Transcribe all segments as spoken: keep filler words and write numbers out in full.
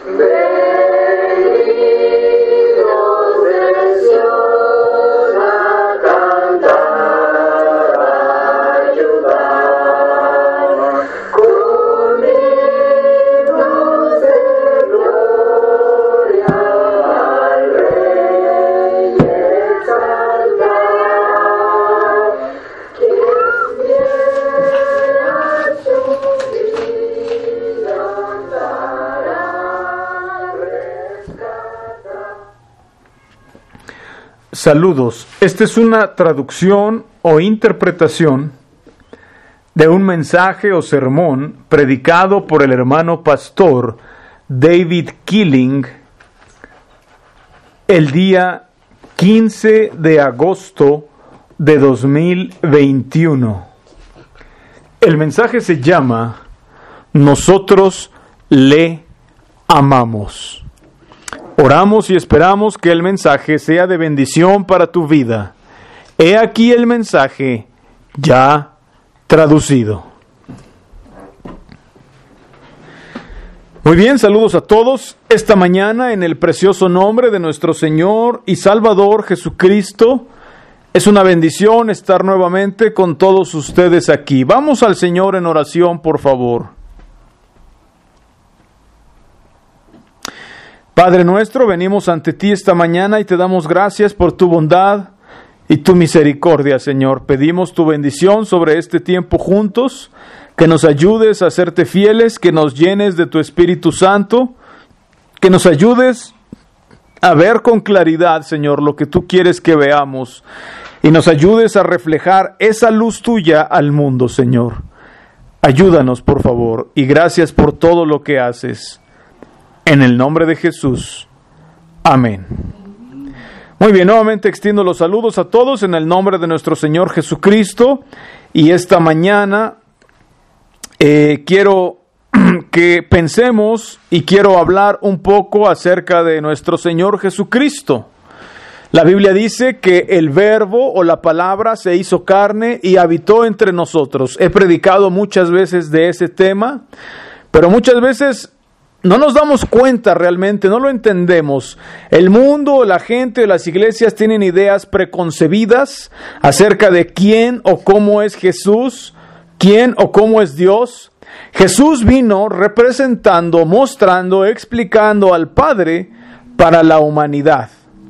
Saludos. Esta es una traducción o interpretación de un mensaje o sermón predicado por el hermano pastor David Killing el día quince de agosto de dos mil veintiuno. El mensaje se llama Nosotros le amamos. Oramos y esperamos que el mensaje sea de bendición para tu vida. He aquí el mensaje ya traducido. Muy bien, saludos a todos esta mañana en el precioso nombre de nuestro Señor y Salvador Jesucristo. Es una bendición estar nuevamente con todos ustedes aquí. Vamos al Señor en oración, por favor. Padre nuestro, venimos ante ti esta mañana y te damos gracias por tu bondad y tu misericordia, Señor. Pedimos tu bendición sobre este tiempo juntos, que nos ayudes a serte fieles, que nos llenes de tu Espíritu Santo, que nos ayudes a ver con claridad, Señor, lo que tú quieres que veamos, y nos ayudes a reflejar esa luz tuya al mundo, Señor. Ayúdanos, por favor, y gracias por todo lo que haces. En el nombre de Jesús. Amén. Muy bien, nuevamente extiendo los saludos a todos en el nombre de nuestro Señor Jesucristo. Y esta mañana eh, quiero que pensemos y quiero hablar un poco acerca de nuestro Señor Jesucristo. La Biblia dice que el verbo o la palabra se hizo carne y habitó entre nosotros. He predicado muchas veces de ese tema, pero muchas veces no nos damos cuenta realmente, no lo entendemos. El mundo, la gente, las iglesias tienen ideas preconcebidas acerca de quién o cómo es Jesús, quién o cómo es Dios. Jesús vino representando, mostrando, explicando al Padre para la humanidad,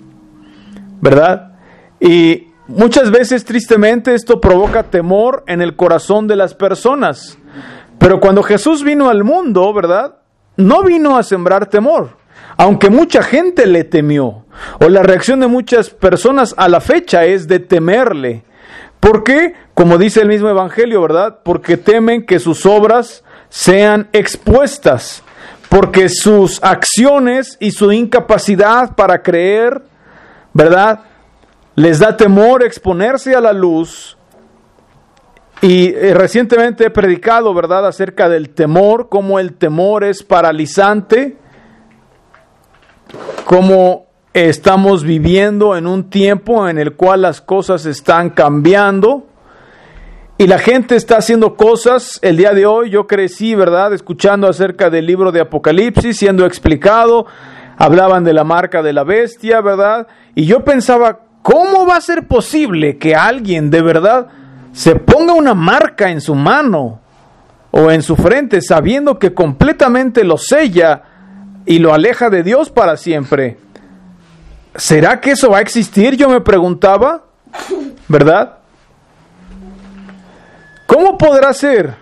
¿verdad? Y muchas veces, tristemente, esto provoca temor en el corazón de las personas. Pero cuando Jesús vino al mundo, ¿verdad?, no vino a sembrar temor, aunque mucha gente le temió, o la reacción de muchas personas a la fecha es de temerle. ¿Por qué? Como dice el mismo Evangelio, ¿verdad? Porque temen que sus obras sean expuestas, porque sus acciones y su incapacidad para creer, ¿verdad?, les da temor exponerse a la luz. Y eh, recientemente he predicado, ¿verdad?, acerca del temor, cómo el temor es paralizante, cómo estamos viviendo en un tiempo en el cual las cosas están cambiando y la gente está haciendo cosas. El día de hoy yo crecí, ¿verdad?, escuchando acerca del libro de Apocalipsis, siendo explicado, hablaban de la marca de la bestia, ¿verdad? Y yo pensaba, ¿cómo va a ser posible que alguien de verdad se ponga una marca en su mano o en su frente sabiendo que completamente lo sella y lo aleja de Dios para siempre? ¿Será que eso va a existir? Yo me preguntaba, ¿verdad? ¿Cómo podrá ser?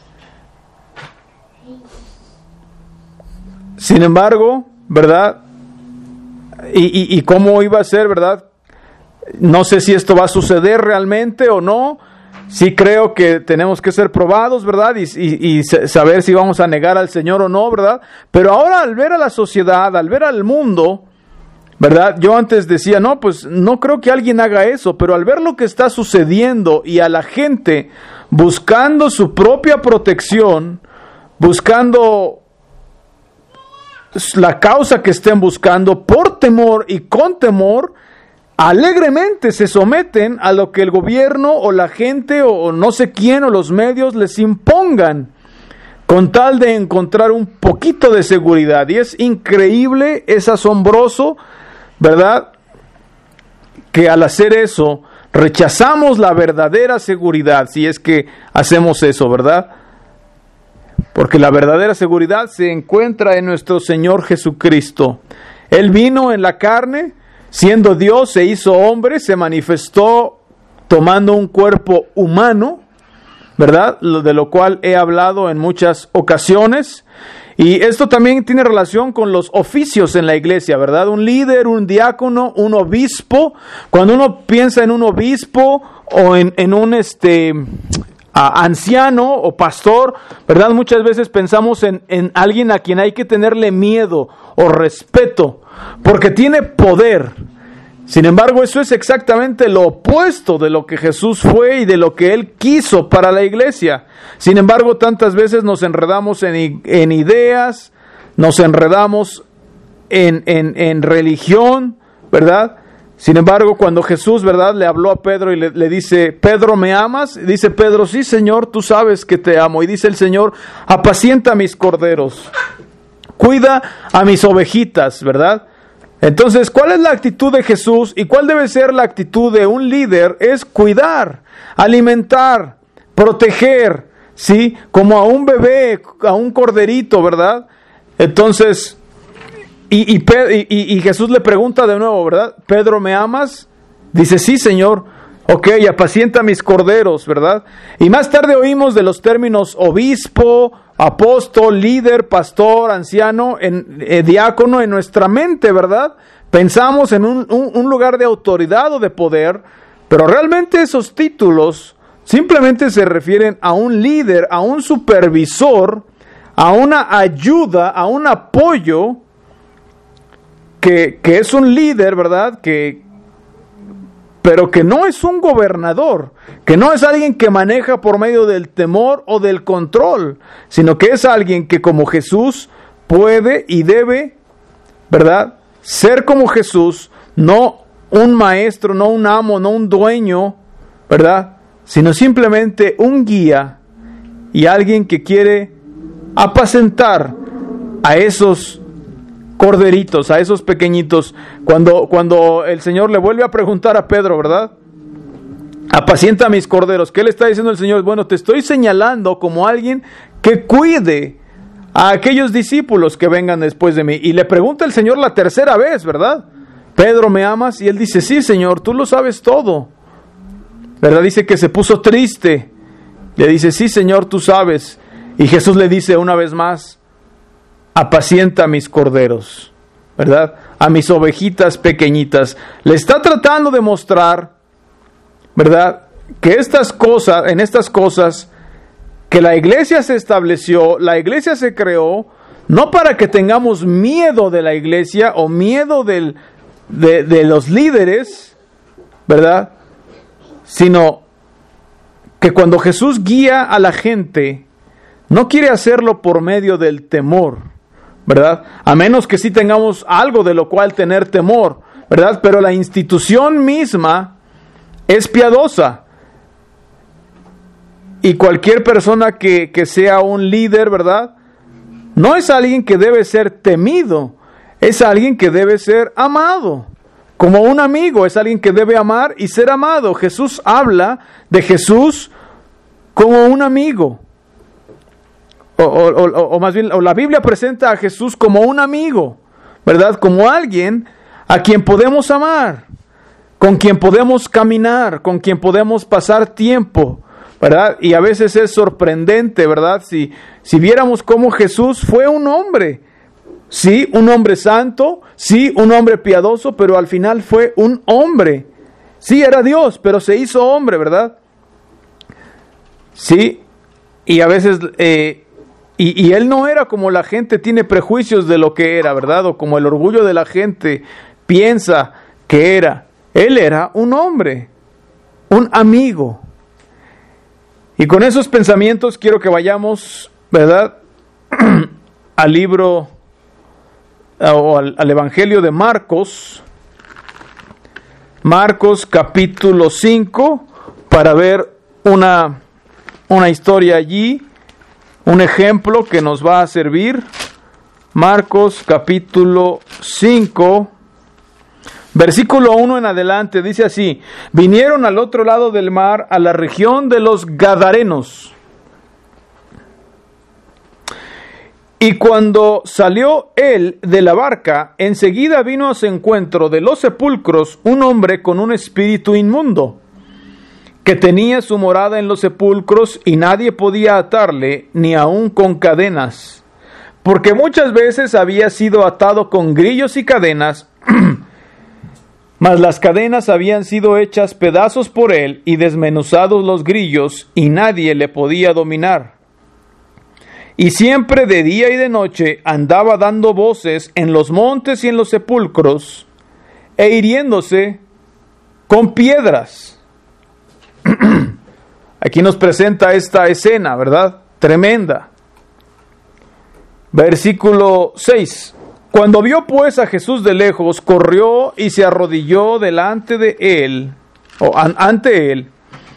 Sin embargo, ¿verdad? Y, y, y cómo iba a ser, ¿verdad? No sé si esto va a suceder realmente o no. Sí creo que tenemos que ser probados, ¿verdad? Y, y, y saber si vamos a negar al Señor o no, ¿verdad? Pero ahora al ver a la sociedad, al ver al mundo, ¿verdad? Yo antes decía, no, pues no creo que alguien haga eso, pero al ver lo que está sucediendo y a la gente buscando su propia protección, buscando la causa que estén buscando por temor y con temor, alegremente se someten a lo que el gobierno o la gente o no sé quién o los medios les impongan. con tal de encontrar un poquito de seguridad. Y es increíble, es asombroso, ¿verdad?, que al hacer eso rechazamos la verdadera seguridad, si es que hacemos eso, ¿verdad? Porque la verdadera seguridad se encuentra en nuestro Señor Jesucristo. Él vino en la carne, siendo Dios, se hizo hombre, se manifestó tomando un cuerpo humano, ¿verdad? De lo cual he hablado en muchas ocasiones. Y esto también tiene relación con los oficios en la iglesia, ¿verdad? Un líder, un diácono, un obispo. Cuando uno piensa en un obispo o en, en un este, uh, anciano o pastor, ¿verdad? Muchas veces pensamos en, en alguien a quien hay que tenerle miedo o respeto, porque tiene poder. Sin embargo, eso es exactamente lo opuesto de lo que Jesús fue y de lo que Él quiso para la iglesia. Sin embargo, tantas veces nos enredamos en, en ideas, nos enredamos en, en, en religión, ¿verdad? Sin embargo, cuando Jesús, ¿verdad?, le habló a Pedro y le, le dice, Pedro, ¿me amas? Y dice Pedro, sí, Señor, tú sabes que te amo. Y dice el Señor, apacienta mis corderos, cuida a mis ovejitas, ¿verdad? Entonces, ¿cuál es la actitud de Jesús y cuál debe ser la actitud de un líder? Es cuidar, alimentar, proteger, ¿sí? Como a un bebé, a un corderito, ¿verdad? Entonces, y, y, y, y Jesús le pregunta de nuevo, ¿verdad? Pedro, ¿me amas? Dice, sí, Señor. Ok, apacienta mis corderos, ¿verdad? Y más tarde oímos de los términos obispo, apóstol, líder, pastor, anciano, en, eh, diácono en nuestra mente, ¿verdad? Pensamos en un, un, un lugar de autoridad o de poder, pero realmente esos títulos simplemente se refieren a un líder, a un supervisor, a una ayuda, a un apoyo, que, que es un líder, ¿verdad?, que pero que no es un gobernador, que no es alguien que maneja por medio del temor o del control, sino que es alguien que como Jesús puede y debe, ¿verdad?, ser como Jesús, no un maestro, no un amo, no un dueño, ¿verdad?, sino simplemente un guía y alguien que quiere apacentar a esos corderitos, a esos pequeñitos. Cuando, cuando el Señor le vuelve a preguntar a Pedro, ¿verdad?, apacienta a mis corderos, ¿qué le está diciendo el Señor? Bueno, te estoy señalando como alguien que cuide a aquellos discípulos que vengan después de mí. Y le pregunta el Señor la tercera vez, ¿verdad? Pedro, ¿me amas? Y él dice, sí, Señor, tú lo sabes todo, ¿verdad? Dice que se puso triste. Le dice, sí, Señor, tú sabes. Y Jesús le dice una vez más, apacienta a mis corderos, ¿verdad?, a mis ovejitas pequeñitas. Le está tratando de mostrar, ¿verdad?, que estas cosas, en estas cosas, que la iglesia se estableció, la iglesia se creó, no para que tengamos miedo de la iglesia o miedo del, de, de los líderes, ¿verdad?, sino que cuando Jesús guía a la gente, no quiere hacerlo por medio del temor, ¿verdad? A menos que sí tengamos algo de lo cual tener temor, ¿verdad? Pero la institución misma es piadosa. Y cualquier persona que, que sea un líder, ¿verdad?, no es alguien que debe ser temido, es alguien que debe ser amado. Como un amigo, es alguien que debe amar y ser amado. Jesús habla de Jesús como un amigo. O, o, o, o más bien, o la Biblia presenta a Jesús como un amigo, ¿verdad? Como alguien a quien podemos amar, con quien podemos caminar, con quien podemos pasar tiempo, ¿verdad? Y a veces es sorprendente, ¿verdad? Si, si viéramos cómo Jesús fue un hombre, sí, un hombre santo, sí, un hombre piadoso, pero al final fue un hombre. Sí, era Dios, pero se hizo hombre, ¿verdad? Sí, y a veces... Eh, Y, y él no era como la gente tiene prejuicios de lo que era, ¿verdad? O como el orgullo de la gente piensa que era. Él era un hombre, un amigo. Y con esos pensamientos quiero que vayamos, ¿verdad?, al libro o al, al Evangelio de Marcos. Marcos capítulo cinco, para ver una, una historia allí un ejemplo que nos va a servir. Marcos capítulo cinco, versículo uno en adelante, dice así: vinieron al otro lado del mar, a la región de los Gadarenos. Y cuando salió él de la barca, enseguida vino a su encuentro de los sepulcros un hombre con un espíritu inmundo, que tenía su morada en los sepulcros, y nadie podía atarle, ni aun con cadenas, porque muchas veces había sido atado con grillos y cadenas, mas las cadenas habían sido hechas pedazos por él, y desmenuzados los grillos, y nadie le podía dominar. Y siempre de día y de noche andaba dando voces en los montes y en los sepulcros, e hiriéndose con piedras. Aquí nos presenta esta escena, ¿verdad? Tremenda. Versículo seis. Cuando vio pues a Jesús de lejos, corrió y se arrodilló delante de él, o an- ante él,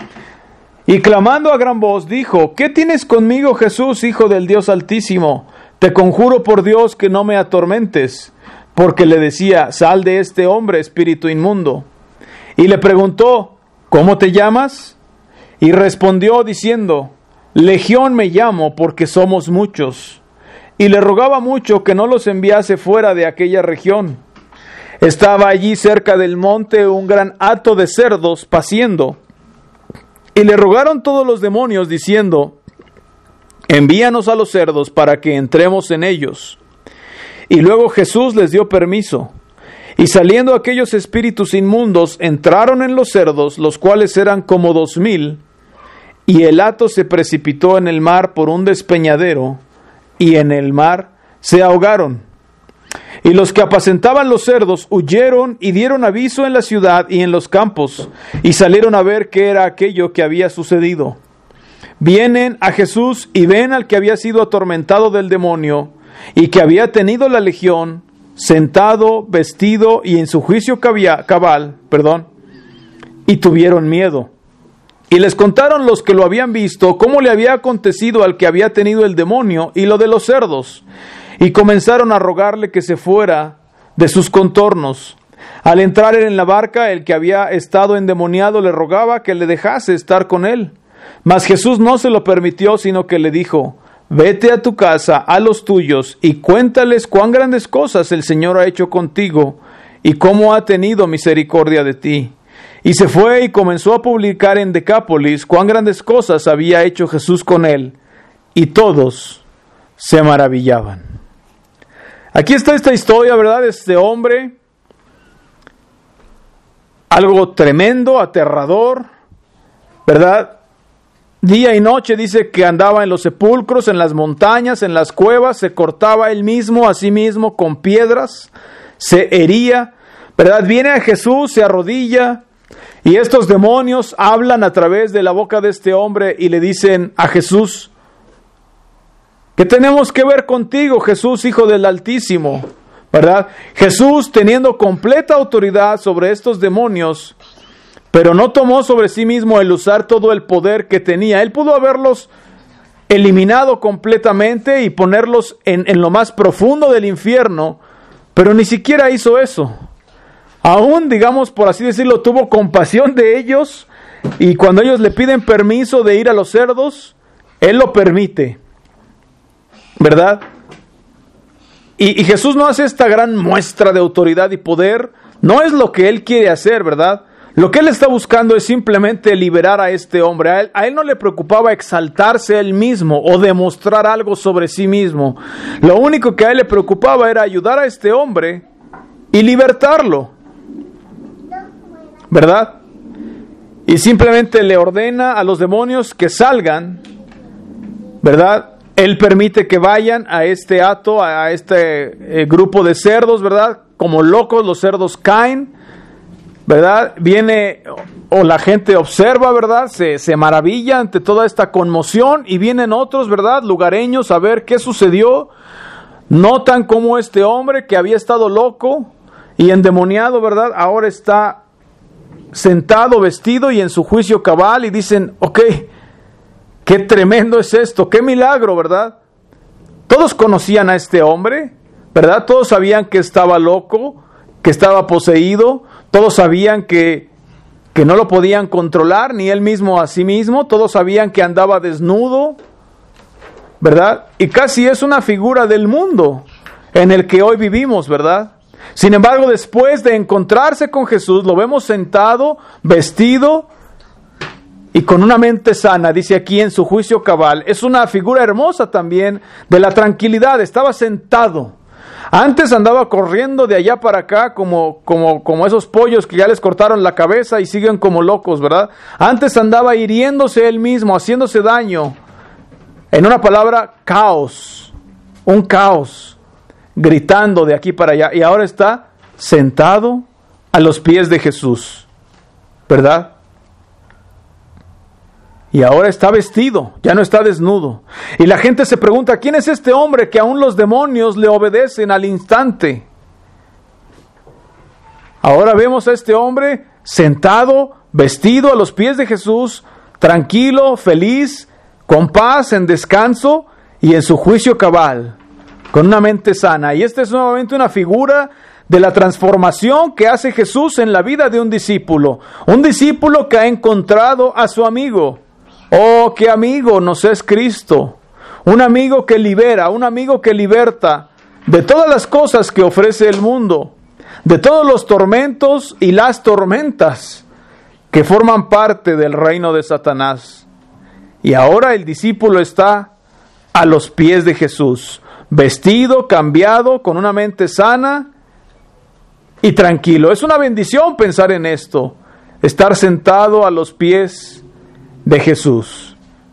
y clamando a gran voz dijo: ¿Qué tienes conmigo, Jesús, Hijo del Dios Altísimo? Te conjuro por Dios que no me atormentes. Porque le decía: sal de este hombre, espíritu inmundo. Y le preguntó: ¿cómo te llamas? Y respondió diciendo: Legión me llamo, porque somos muchos. Y le rogaba mucho que no los enviase fuera de aquella región. Estaba allí cerca del monte un gran hato de cerdos paciendo. Y le rogaron todos los demonios, diciendo: envíanos a los cerdos para que entremos en ellos. Y luego Jesús les dio permiso. Y saliendo aquellos espíritus inmundos, entraron en los cerdos, los cuales eran como dos mil. Y el hato se precipitó en el mar por un despeñadero, y en el mar se ahogaron. Y los que apacentaban los cerdos huyeron y dieron aviso en la ciudad y en los campos, y salieron a ver qué era aquello que había sucedido. Vienen a Jesús y ven al que había sido atormentado del demonio, y que había tenido la legión, sentado, vestido y en su juicio cabia, cabal, perdón, y tuvieron miedo. Y les contaron los que lo habían visto cómo le había acontecido al que había tenido el demonio y lo de los cerdos. Y comenzaron a rogarle que se fuera de sus contornos. Al entrar en la barca, el que había estado endemoniado le rogaba que le dejase estar con él. Mas Jesús no se lo permitió, sino que le dijo: vete a tu casa, a los tuyos, y cuéntales cuán grandes cosas el Señor ha hecho contigo, y cómo ha tenido misericordia de ti. Y se fue y comenzó a publicar en Decápolis cuán grandes cosas había hecho Jesús con él, y todos se maravillaban. Aquí está esta historia, ¿verdad? Este hombre, algo tremendo, aterrador, ¿verdad? Día y noche dice que andaba en los sepulcros, en las montañas, en las cuevas, se cortaba él mismo a sí mismo con piedras, se hería, ¿verdad? Viene a Jesús, se arrodilla, y estos demonios hablan a través de la boca de este hombre y le dicen a Jesús: ¿qué tenemos que ver contigo, Jesús, Hijo del Altísimo? ¿Verdad? Jesús, teniendo completa autoridad sobre estos demonios, pero no tomó sobre sí mismo el usar todo el poder que tenía. Él pudo haberlos eliminado completamente y ponerlos en, en lo más profundo del infierno, pero ni siquiera hizo eso. Aún, digamos, por así decirlo, tuvo compasión de ellos, y cuando ellos le piden permiso de ir a los cerdos, Él lo permite, ¿verdad? Y, y Jesús no hace esta gran muestra de autoridad y poder, no es lo que Él quiere hacer, ¿verdad? Lo que Él está buscando es simplemente liberar a este hombre. A él, a él no le preocupaba exaltarse Él mismo o demostrar algo sobre sí mismo. Lo único que a Él le preocupaba era ayudar a este hombre y libertarlo, ¿verdad? Y simplemente le ordena a los demonios que salgan, ¿verdad? Él permite que vayan a este hato, a este eh, grupo de cerdos, ¿verdad? Como locos los cerdos caen, ¿verdad? Viene, o la gente observa, ¿verdad? Se, se maravilla ante toda esta conmoción, y vienen otros, ¿verdad? Lugareños a ver qué sucedió. Notan cómo este hombre que había estado loco y endemoniado, ¿verdad? Ahora está sentado, vestido y en su juicio cabal, y dicen: ok, qué tremendo es esto, qué milagro, ¿verdad? Todos conocían a este hombre, ¿verdad? Todos sabían que estaba loco, que estaba poseído, todos sabían que, que no lo podían controlar, ni él mismo a sí mismo, todos sabían que andaba desnudo, ¿verdad? Y casi es una figura del mundo en el que hoy vivimos, ¿verdad? Sin embargo, después de encontrarse con Jesús, lo vemos sentado, vestido y con una mente sana, dice aquí en su juicio cabal. Es una figura hermosa también de la tranquilidad. Estaba sentado. Antes andaba corriendo de allá para acá como, como, como esos pollos que ya les cortaron la cabeza y siguen como locos, ¿verdad? Antes andaba hiriéndose él mismo, haciéndose daño. En una palabra, caos. Un caos. Gritando de aquí para allá. Y ahora está sentado a los pies de Jesús, ¿verdad? Y ahora está vestido, ya no está desnudo. Y la gente se pregunta, ¿quién es este hombre que aún los demonios le obedecen al instante? Ahora vemos a este hombre sentado, vestido a los pies de Jesús, tranquilo, feliz, con paz, en descanso y en su juicio cabal, con una mente sana. Y esta es nuevamente una figura de la transformación que hace Jesús en la vida de un discípulo. Un discípulo que ha encontrado a su amigo. Oh, qué amigo nos es Cristo. Un amigo que libera, un amigo que liberta de todas las cosas que ofrece el mundo, de todos los tormentos y las tormentas que forman parte del reino de Satanás. Y ahora el discípulo está a los pies de Jesús, vestido, cambiado, con una mente sana y tranquilo. Es una bendición pensar en esto, estar sentado a los pies de Jesús.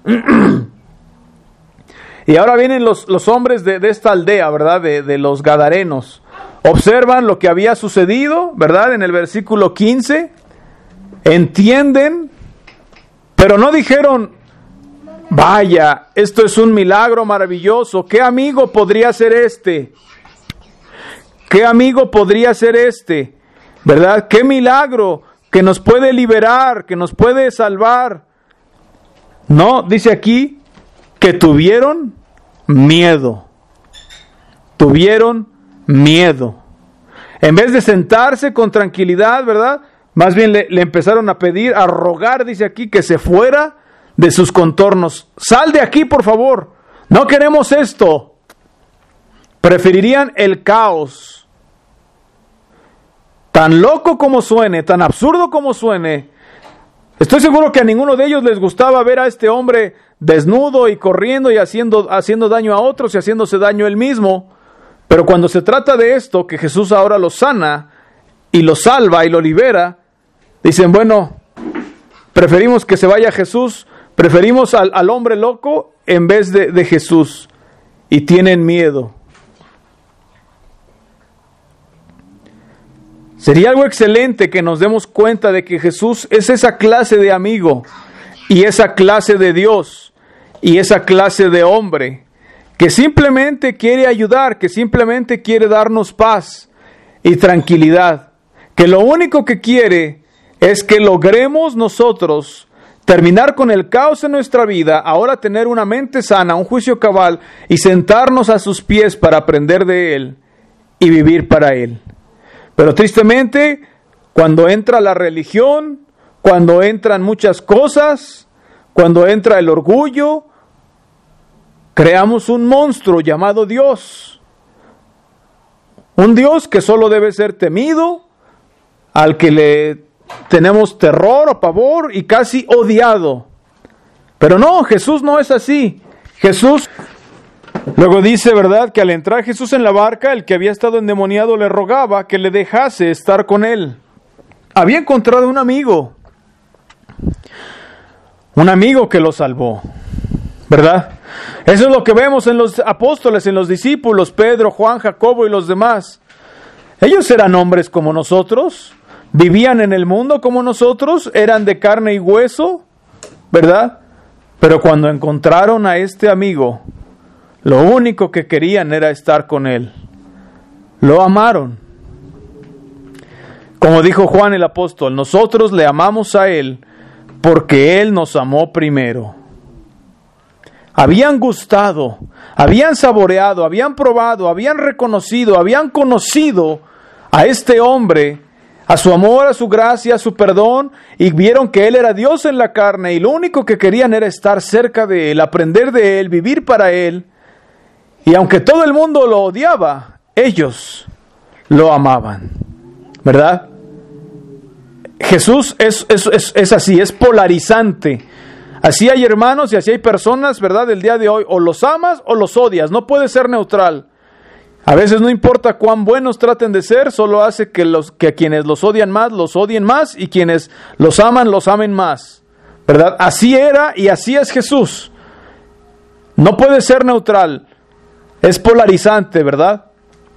Y ahora vienen los, los hombres de, de esta aldea, ¿verdad? De, de los Gadarenos. Observan lo que había sucedido, ¿verdad? En el versículo quince. Entienden, pero no dijeron, vaya, esto es un milagro maravilloso. ¿Qué amigo podría ser este? ¿Qué amigo podría ser este? ¿Verdad? ¿Qué milagro que nos puede liberar, que nos puede salvar? No, dice aquí que tuvieron miedo. Tuvieron miedo. En vez de sentarse con tranquilidad, ¿verdad? Más bien le, le empezaron a pedir, a rogar, dice aquí, que se fuera de sus contornos. Sal de aquí, por favor. No queremos esto. Preferirían el caos. Tan loco como suene, tan absurdo como suene. Estoy seguro que a ninguno de ellos les gustaba ver a este hombre desnudo y corriendo y haciendo, haciendo daño a otros y haciéndose daño él mismo. Pero cuando se trata de esto, que Jesús ahora lo sana y lo salva y lo libera, dicen, bueno, preferimos que se vaya Jesús, preferimos al, al hombre loco en vez de, de Jesús. Y tienen miedo. Sería algo excelente que nos demos cuenta de que Jesús es esa clase de amigo y esa clase de Dios y esa clase de hombre que simplemente quiere ayudar, que simplemente quiere darnos paz y tranquilidad, que lo único que quiere es que logremos nosotros terminar con el caos en nuestra vida, ahora tener una mente sana, un juicio cabal y sentarnos a sus pies para aprender de Él y vivir para Él. Pero tristemente, cuando entra la religión, cuando entran muchas cosas, cuando entra el orgullo, creamos un monstruo llamado Dios. Un Dios que solo debe ser temido, al que le tenemos terror o pavor y casi odiado. Pero no, Jesús no es así. Jesús... Luego dice, ¿verdad?, que al entrar Jesús en la barca, el que había estado endemoniado le rogaba que le dejase estar con él. Había encontrado un amigo, un amigo que lo salvó, ¿verdad? Eso es lo que vemos en los apóstoles, en los discípulos, Pedro, Juan, Jacobo y los demás. Ellos eran hombres como nosotros, vivían en el mundo como nosotros, eran de carne y hueso, ¿verdad? Pero cuando encontraron a este amigo, lo único que querían era estar con Él. Lo amaron. Como dijo Juan el apóstol, nosotros le amamos a Él porque Él nos amó primero. habían gustado, habían saboreado, habían probado, habían reconocido, habían conocido a este hombre, a su amor, a su gracia, a su perdón, y vieron que Él era Dios en la carne, y lo único que querían era estar cerca de Él, aprender de Él, vivir para Él. Y aunque todo el mundo lo odiaba, ellos lo amaban, ¿verdad? Jesús es, es, es, es así, es polarizante. Así hay hermanos y así hay personas, ¿verdad? Del día de hoy, o los amas o los odias, no puede ser neutral. A veces no importa cuán buenos traten de ser, solo hace que, los, que a quienes los odian más, los odien más, y quienes los aman, los amen más, ¿verdad? Así era y así es Jesús. No puede ser neutral, es polarizante, ¿verdad?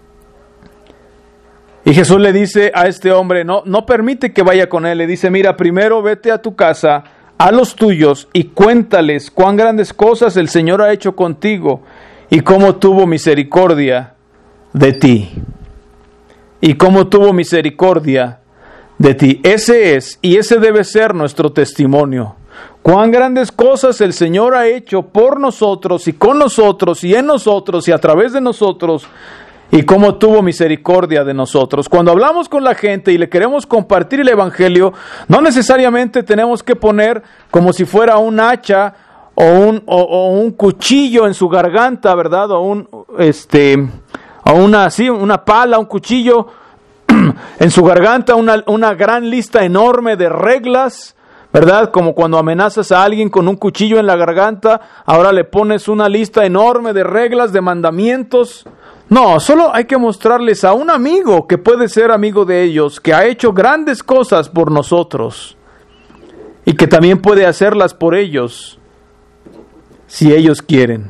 Y Jesús le dice a este hombre, no, no permite que vaya con él, le dice, mira, primero vete a tu casa, a los tuyos, y cuéntales cuán grandes cosas el Señor ha hecho contigo, y cómo tuvo misericordia de ti. Y cómo tuvo misericordia de ti. Ese es, y ese debe ser nuestro testimonio. Cuán grandes cosas el Señor ha hecho por nosotros, y con nosotros, y en nosotros, y a través de nosotros, y cómo tuvo misericordia de nosotros. Cuando hablamos con la gente y le queremos compartir el Evangelio, no necesariamente tenemos que poner como si fuera un hacha o un, o, o un cuchillo en su garganta, ¿verdad? O un, este, o una, así, una pala, un cuchillo en su garganta, una, una gran lista enorme de reglas, ¿verdad? Como cuando amenazas a alguien con un cuchillo en la garganta, ahora le pones una lista enorme de reglas, de mandamientos. No, solo hay que mostrarles a un amigo que puede ser amigo de ellos, que ha hecho grandes cosas por nosotros y que también puede hacerlas por ellos si ellos quieren.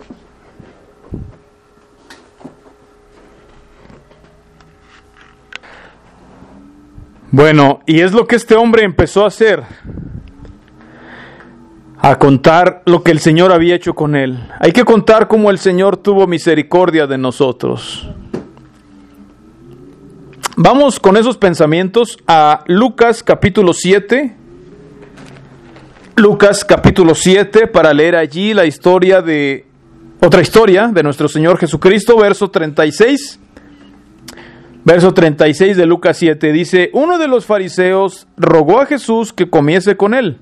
Bueno, y es lo que este hombre empezó a hacer, a contar lo que el Señor había hecho con él. Hay que contar cómo el Señor tuvo misericordia de nosotros. Vamos con esos pensamientos a Lucas capítulo siete. Lucas capítulo siete, para leer allí la historia de, otra historia de nuestro Señor Jesucristo, verso treinta y seis. Verso treinta y seis de Lucas siete, dice, uno de los fariseos rogó a Jesús que comiese con él.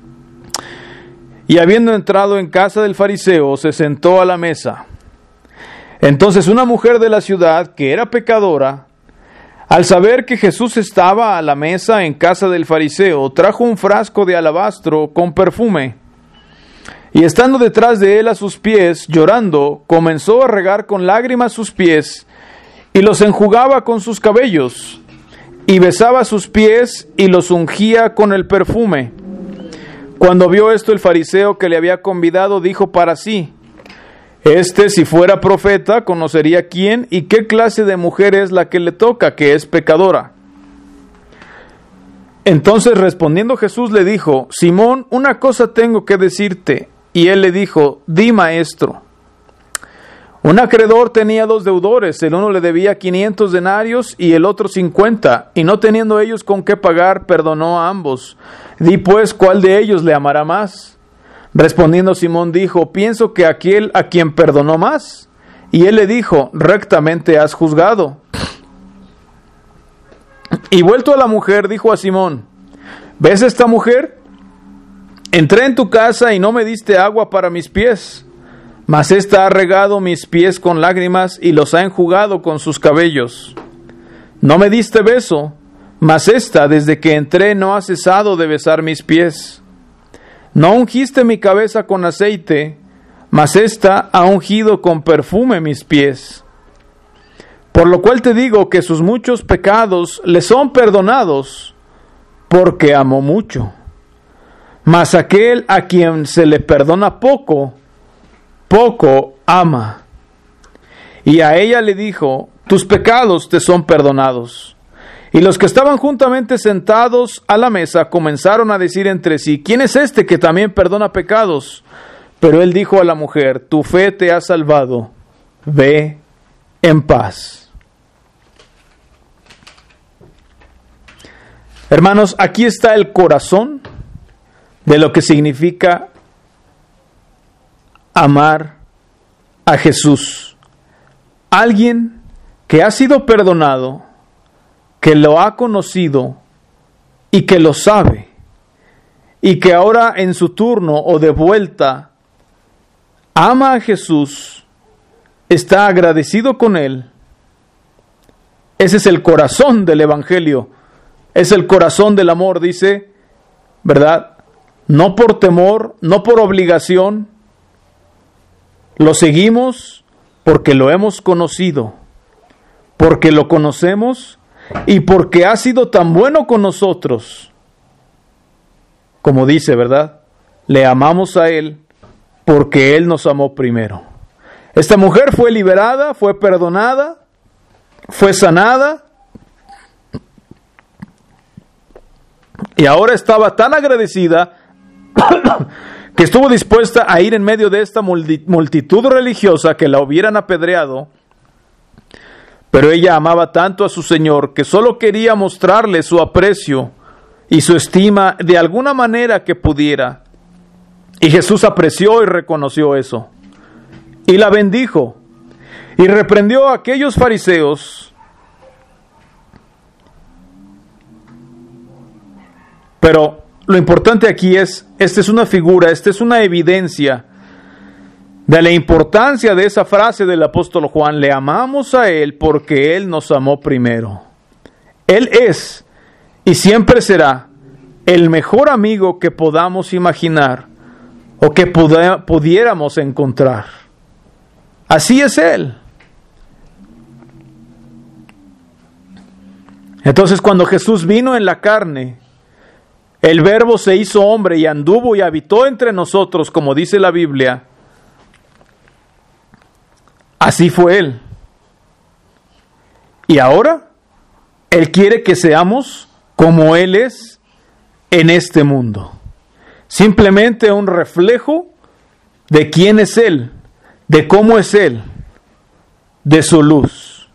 Y habiendo entrado en casa del fariseo, se sentó a la mesa. Entonces una mujer de la ciudad, que era pecadora, al saber que Jesús estaba a la mesa en casa del fariseo, trajo un frasco de alabastro con perfume. Y estando detrás de él a sus pies, llorando, comenzó a regar con lágrimas sus pies, y los enjugaba con sus cabellos, y besaba sus pies, y los ungía con el perfume. Cuando vio esto el fariseo que le había convidado, dijo para sí, este si fuera profeta, conocería quién y qué clase de mujer es la que le toca, que es pecadora. Entonces respondiendo Jesús le dijo, Simón, una cosa tengo que decirte. Y él le dijo, di, maestro. Un acreedor tenía dos deudores, el uno le debía quinientos denarios y el otro cincuenta, y no teniendo ellos con qué pagar, perdonó a ambos. Di pues, ¿cuál de ellos le amará más? Respondiendo Simón dijo, pienso que aquel a quien perdonó más. Y él le dijo, rectamente has juzgado. Y vuelto a la mujer, dijo a Simón, ¿ves esta mujer? Entré en tu casa y no me diste agua para mis pies, mas ésta ha regado mis pies con lágrimas y los ha enjugado con sus cabellos. No me diste beso, mas ésta desde que entré no ha cesado de besar mis pies. No ungiste mi cabeza con aceite, mas ésta ha ungido con perfume mis pies. Por lo cual te digo que sus muchos pecados le son perdonados, porque amó mucho. Mas aquel a quien se le perdona poco, poco ama. Y a ella le dijo, tus pecados te son perdonados. Y los que estaban juntamente sentados a la mesa comenzaron a decir entre sí, ¿quién es este que también perdona pecados? Pero él dijo a la mujer, tu fe te ha salvado, ve en paz. Hermanos, aquí está el corazón de lo que significa amar a Jesús. Alguien que ha sido perdonado, que lo ha conocido y que lo sabe, y que ahora en su turno o de vuelta ama a Jesús, está agradecido con Él. Ese es el corazón del Evangelio, es el corazón del amor, dice, ¿verdad? No por temor, no por obligación, lo seguimos porque lo hemos conocido, porque lo conocemos y porque ha sido tan bueno con nosotros. Como dice, ¿verdad? Le amamos a Él porque Él nos amó primero. Esta mujer fue liberada, fue perdonada, fue sanada y ahora estaba tan agradecida que estuvo dispuesta a ir en medio de esta multitud religiosa que la hubieran apedreado, pero ella amaba tanto a su Señor que solo quería mostrarle su aprecio y su estima de alguna manera que pudiera. Y Jesús apreció y reconoció eso, y la bendijo, y reprendió a aquellos fariseos. Pero lo importante aquí es, esta es una figura, esta es una evidencia de la importancia de esa frase del apóstol Juan: le amamos a Él porque Él nos amó primero. Él es y siempre será el mejor amigo que podamos imaginar o que puda, pudiéramos encontrar. Así es Él. Entonces, cuando Jesús vino en la carne, el Verbo se hizo hombre y anduvo y habitó entre nosotros, como dice la Biblia. Así fue Él. Y ahora, Él quiere que seamos como Él es en este mundo. Simplemente un reflejo de quién es Él, de cómo es Él, de su luz.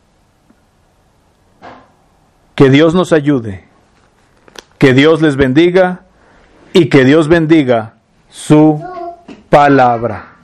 Que Dios nos ayude, que Dios les bendiga y que Dios bendiga su palabra.